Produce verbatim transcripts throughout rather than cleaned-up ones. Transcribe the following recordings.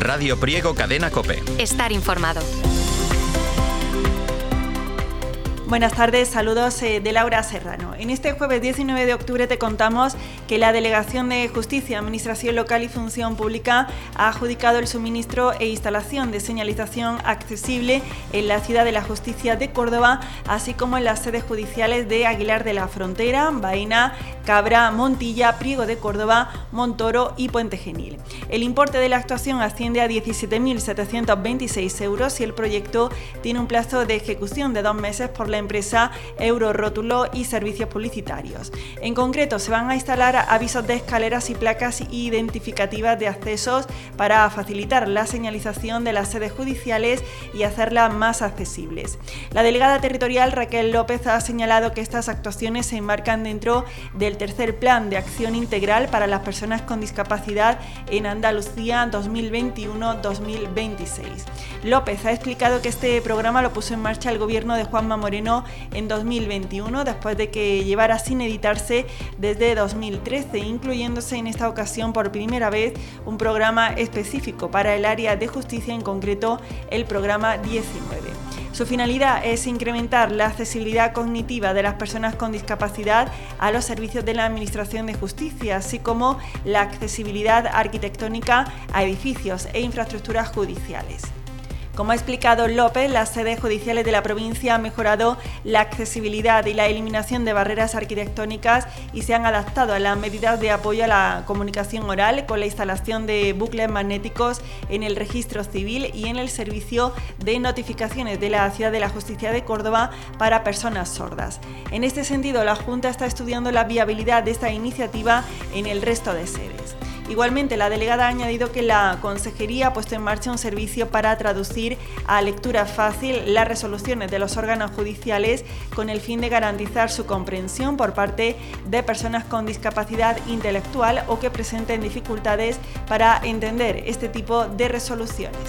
Radio Priego Cadena COPE. Estar informado. Buenas tardes, saludos eh, de Laura Serrano. En este jueves diecinueve de octubre te contamos que la Delegación de Justicia, Administración Local y Función Pública ha adjudicado el suministro e instalación de señalización accesible en la Ciudad de la Justicia de Córdoba, así como en las sedes judiciales de Aguilar de la Frontera, Baena, Cabra, Montilla, Priego de Córdoba, Montoro y Puente Genil. El importe de la actuación asciende a diecisiete mil setecientos veintiséis euros y el proyecto tiene un plazo de ejecución de dos meses por la empresa Eurorótulo y Servicios Publicitarios. En concreto, se van a instalar avisos de escaleras y placas identificativas de accesos para facilitar la señalización de las sedes judiciales y hacerlas más accesibles. La delegada territorial Raquel López ha señalado que estas actuaciones se enmarcan dentro del tercer Plan de Acción Integral para las Personas con Discapacidad en Andalucía dos mil veintiuno dos mil veintiséis. López ha explicado que este programa lo puso en marcha el gobierno de Juanma Moreno en dos mil veintiuno, después de que llevara sin editarse desde dos mil trece, incluyéndose en esta ocasión por primera vez un programa específico para el área de justicia, en concreto el programa diecinueve. Su finalidad es incrementar la accesibilidad cognitiva de las personas con discapacidad a los servicios de la Administración de Justicia, así como la accesibilidad arquitectónica a edificios e infraestructuras judiciales. Como ha explicado López, las sedes judiciales de la provincia han mejorado la accesibilidad y la eliminación de barreras arquitectónicas y se han adaptado a las medidas de apoyo a la comunicación oral con la instalación de bucles magnéticos en el registro civil y en el servicio de notificaciones de la Ciudad de la Justicia de Córdoba para personas sordas. En este sentido, la Junta está estudiando la viabilidad de esta iniciativa en el resto de sedes. Igualmente, la delegada ha añadido que la Consejería ha puesto en marcha un servicio para traducir a lectura fácil las resoluciones de los órganos judiciales con el fin de garantizar su comprensión por parte de personas con discapacidad intelectual o que presenten dificultades para entender este tipo de resoluciones.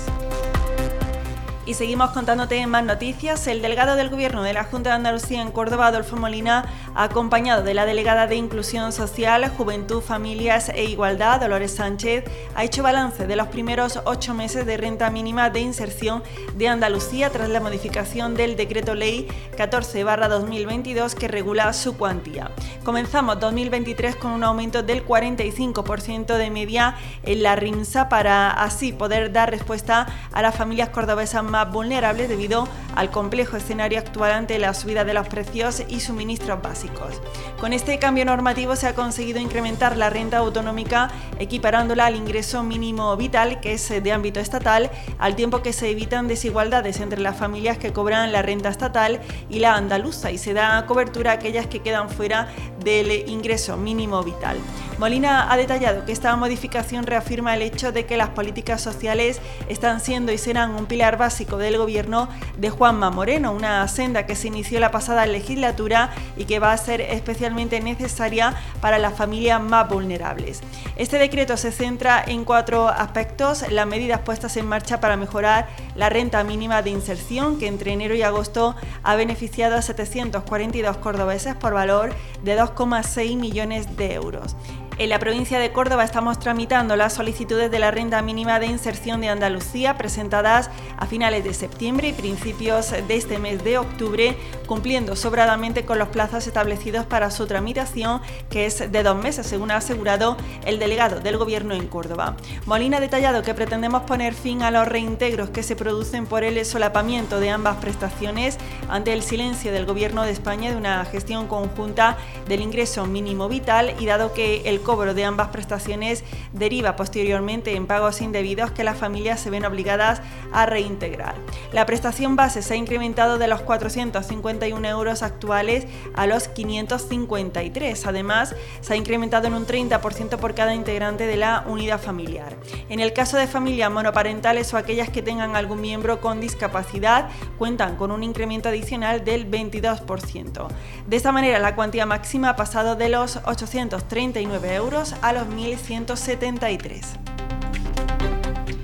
Y seguimos contándote más noticias. El delegado del Gobierno de la Junta de Andalucía en Córdoba, Adolfo Molina, acompañado de la delegada de Inclusión Social, Juventud, Familias e Igualdad, Dolores Sánchez, ha hecho balance de los primeros ocho meses de renta mínima de inserción de Andalucía tras la modificación del Decreto Ley catorce barra dos mil veintidós que regula su cuantía. Comenzamos dos mil veintitrés con un aumento del cuarenta y cinco por ciento de media en la RIMSA para así poder dar respuesta a las familias cordobesas más vulnerables debido al complejo escenario actual ante la subida de los precios y suministros básicos. Con este cambio normativo se ha conseguido incrementar la renta autonómica equiparándola al ingreso mínimo vital, que es de ámbito estatal, al tiempo que se evitan desigualdades entre las familias que cobran la renta estatal y la andaluza y se da cobertura a aquellas que quedan fuera del ingreso mínimo vital. Molina ha detallado que esta modificación reafirma el hecho de que las políticas sociales están siendo y serán un pilar básico del gobierno de Juanma Moreno, una senda que se inició la pasada legislatura y que va a ser especialmente necesaria para las familias más vulnerables. Este decreto se centra en cuatro aspectos: las medidas puestas en marcha para mejorar la renta mínima de inserción, que entre enero y agosto ha beneficiado a setecientos cuarenta y dos cordobeses por valor de dos coma seis millones de euros. En la provincia de Córdoba estamos tramitando las solicitudes de la renta mínima de inserción de Andalucía presentadas a finales de septiembre y principios de este mes de octubre, cumpliendo sobradamente con los plazos establecidos para su tramitación, que es de dos meses, según ha asegurado el delegado del Gobierno en Córdoba. Molina ha detallado que pretendemos poner fin a los reintegros que se producen por el solapamiento de ambas prestaciones ante el silencio del Gobierno de España de una gestión conjunta del ingreso mínimo vital y dado que el cobro de ambas prestaciones deriva posteriormente en pagos indebidos que las familias se ven obligadas a reintegrar. La prestación base se ha incrementado de los cuatrocientos cincuenta y uno euros actuales a los quinientos cincuenta y tres. Además, se ha incrementado en un treinta por ciento por cada integrante de la unidad familiar. En el caso de familias monoparentales o aquellas que tengan algún miembro con discapacidad, cuentan con un incremento adicional del veintidós por ciento. De esta manera, la cuantía máxima ha pasado de los ochocientos treinta y nueve euros a los mil ciento setenta y tres.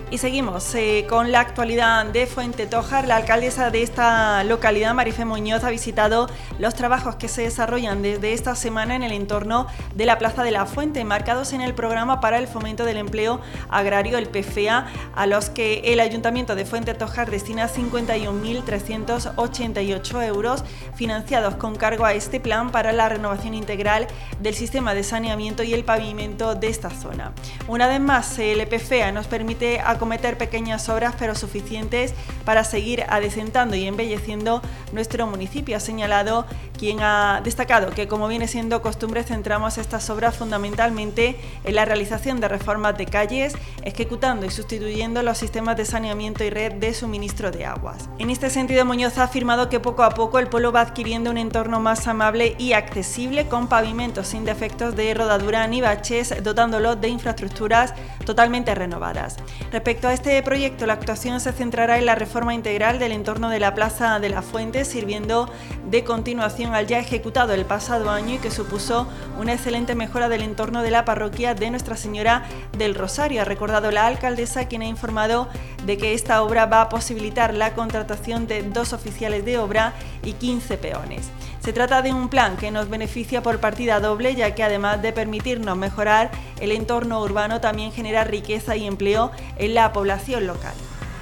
Y seguimos eh, con la actualidad de Fuentetójar. La alcaldesa de esta localidad, Marifé Muñoz, ha visitado los trabajos que se desarrollan desde esta semana en el entorno de la Plaza de la Fuente, marcados en el programa para el fomento del empleo agrario, el P F E A, a los que el Ayuntamiento de Fuentetójar destina cincuenta y un mil trescientos ochenta y ocho euros, financiados con cargo a este plan para la renovación integral del sistema de saneamiento y el pavimento de esta zona. Una vez más, el P F E A nos permite acometer pequeñas obras pero suficientes para seguir adecentando y embelleciendo nuestro municipio, ha señalado quien ha destacado que, como viene siendo costumbre, centramos estas obras fundamentalmente en la realización de reformas de calles, ejecutando y sustituyendo los sistemas de saneamiento y red de suministro de aguas. En este sentido, Muñoz ha afirmado que poco a poco el pueblo va adquiriendo un entorno más amable y accesible, con pavimentos sin defectos de rodadura ni baches, dotándolo de infraestructuras totalmente renovadas. Respecto a este proyecto, la actuación se centrará en la reforma integral del entorno de la Plaza de la Fuente, sirviendo de continuación al ya ejecutado el pasado año y que supuso una excelente mejora del entorno de la parroquia de Nuestra Señora del Rosario. Ha recordado la alcaldesa, quien ha informado de que esta obra va a posibilitar la contratación de dos oficiales de obra y quince peones. Se trata de un plan que nos beneficia por partida doble, ya que además de permitirnos mejorar el entorno urbano, también genera riqueza y empleo en la población local.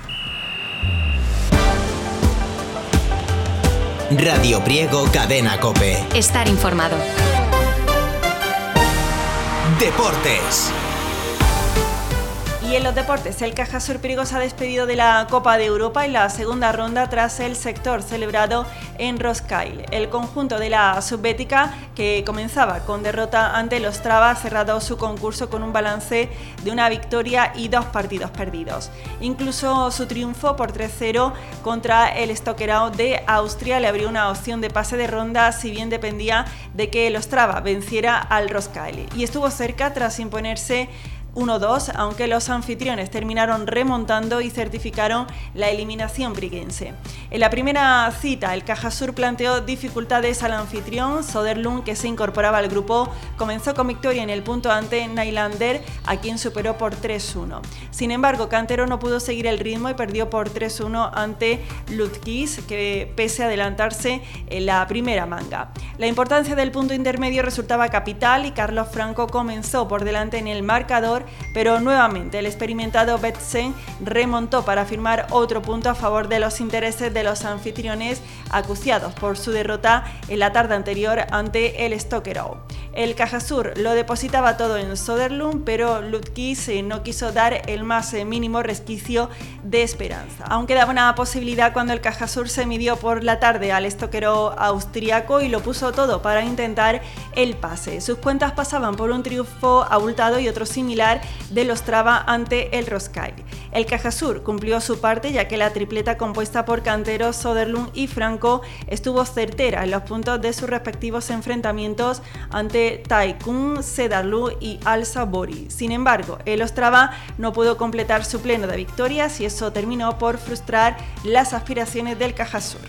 Radio Priego, Cadena COPE. Estar informado. Deportes. Y en los deportes, el Cajasur Priego se ha despedido de la Copa de Europa en la segunda ronda tras el sector celebrado en Roskilde. El conjunto de la Subbética, que comenzaba con derrota ante el Ostrava, ha cerrado su concurso con un balance de una victoria y dos partidos perdidos. Incluso su triunfo por tres cero contra el Stockerau de Austria le abrió una opción de pase de ronda, si bien dependía de que el Ostrava venciera al Roskilde. Y estuvo cerca tras imponerse uno dos, aunque los anfitriones terminaron remontando y certificaron la eliminación briguense. En la primera cita, el Cajasur planteó dificultades al anfitrión. Söderlund, que se incorporaba al grupo, comenzó con victoria en el punto ante Nylander, a quien superó por tres uno. Sin embargo, Cantero no pudo seguir el ritmo y perdió por tres uno ante Lutkiss, que pese a adelantarse en la primera manga. La importancia del punto intermedio resultaba capital y Carlos Franco comenzó por delante en el marcador, pero nuevamente el experimentado Betsen remontó para firmar otro punto a favor de los intereses de los anfitriones, acuciados por su derrota en la tarde anterior ante el Stockerau. El Cajasur lo depositaba todo en Söderlund, pero Lutkiss no quiso dar el más mínimo resquicio de esperanza. Aún quedaba una posibilidad cuando el Cajasur se midió por la tarde al Stockerau austriaco y lo puso todo para intentar el pase. Sus cuentas pasaban por un triunfo abultado y otro similar del Ostrava ante el Roskilde. El Cajasur cumplió su parte, ya que la tripleta compuesta por Cantero, Söderlund y Franco estuvo certera en los puntos de sus respectivos enfrentamientos ante Taikun, Sedarlu y Al-Sabori. Sin embargo, el Ostrava no pudo completar su pleno de victorias y eso terminó por frustrar las aspiraciones del Cajasur.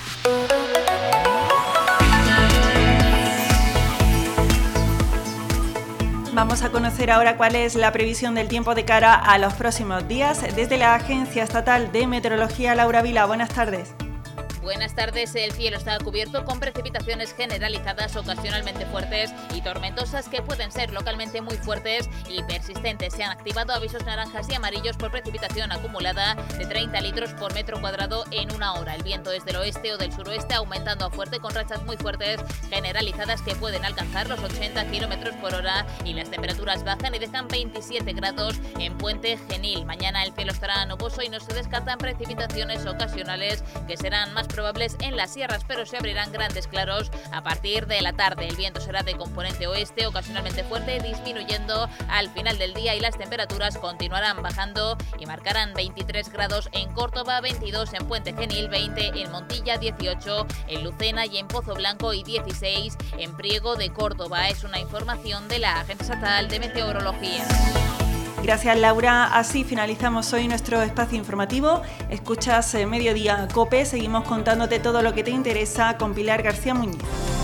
Vamos a conocer ahora cuál es la previsión del tiempo de cara a los próximos días. Desde la Agencia Estatal de Meteorología, Laura Vila, buenas tardes. Buenas tardes. El cielo está cubierto con precipitaciones generalizadas ocasionalmente fuertes y tormentosas que pueden ser localmente muy fuertes y persistentes. Se han activado avisos naranjas y amarillos por precipitación acumulada de treinta litros por metro cuadrado en una hora. El viento es del oeste o del suroeste, aumentando a fuerte con rachas muy fuertes generalizadas que pueden alcanzar los ochenta kilómetros por hora, y las temperaturas bajan y dejan veintisiete grados en Puente Genil. Mañana el cielo estará nuboso y no se descartan precipitaciones ocasionales que serán más probables en las sierras, pero se abrirán grandes claros a partir de la tarde. El viento será de componente oeste, ocasionalmente fuerte, disminuyendo al final del día, y las temperaturas continuarán bajando y marcarán veintitrés grados en Córdoba, veintidós en Puente Genil, veinte en Montilla, dieciocho en Lucena y en Pozo Blanco y dieciséis en Priego de Córdoba. Es una información de la Agencia Estatal de Meteorología. Gracias, Laura. Así finalizamos hoy nuestro espacio informativo. Escuchas eh, Mediodía COPE. Seguimos contándote todo lo que te interesa con Pilar García Muñiz.